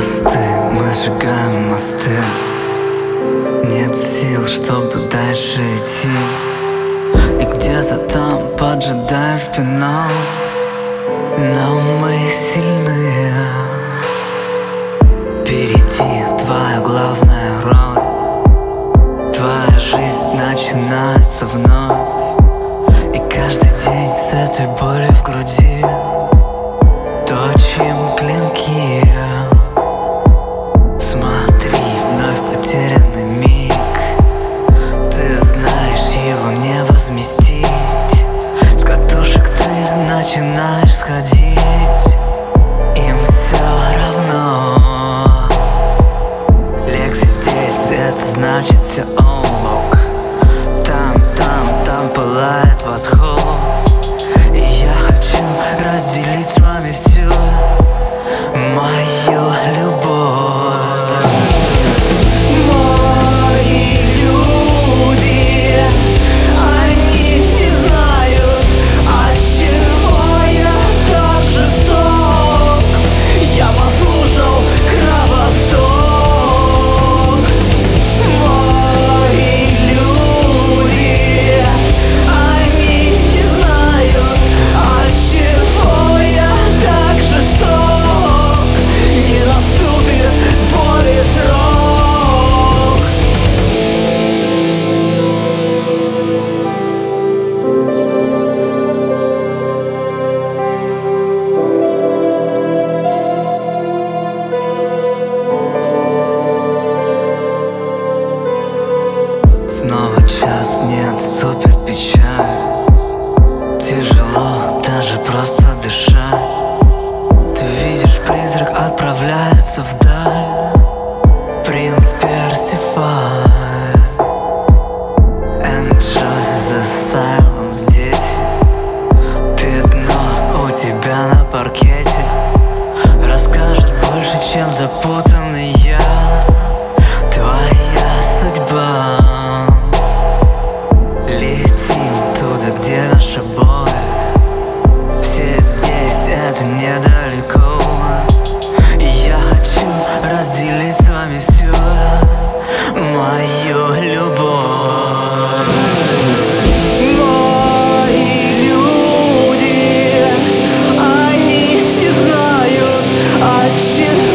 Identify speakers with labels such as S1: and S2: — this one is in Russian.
S1: мосты, мы сжигаем мосты. Нет сил, чтобы дальше идти. И где-то там поджидает финал. Но мы сильные. Впереди твоя главная роль. Твоя жизнь начинается вновь. И каждый день с этой болью в груди точим клинки. Смотри, вновь потерянный миг. Ты знаешь, его не возместить. С катушек ты начинаешь сходить. Им все равно. Лекси здесь, это значит все ок. Там пылает восход. И я хочу разделить с вами всю мою любовь. Мои люди, они не знают, отчего я так жесток. Я послушал Кровосток. Мои люди, они не знают, отчего я так жесток. Не наступит боли срок. Снова час, не отступит печаль. Тяжело даже просто дышать. Ты видишь, призрак отправляется вдаль. Принц Персифаль. Enjoy the silence, дети. Пятно у тебя на паркете расскажет больше, чем запутанный я. Твоя судьба. Летим туда, где наша боль. Все здесь, это недалеко. И я хочу разделить с вами всю мою любовь. Мои люди, они не знают, отчего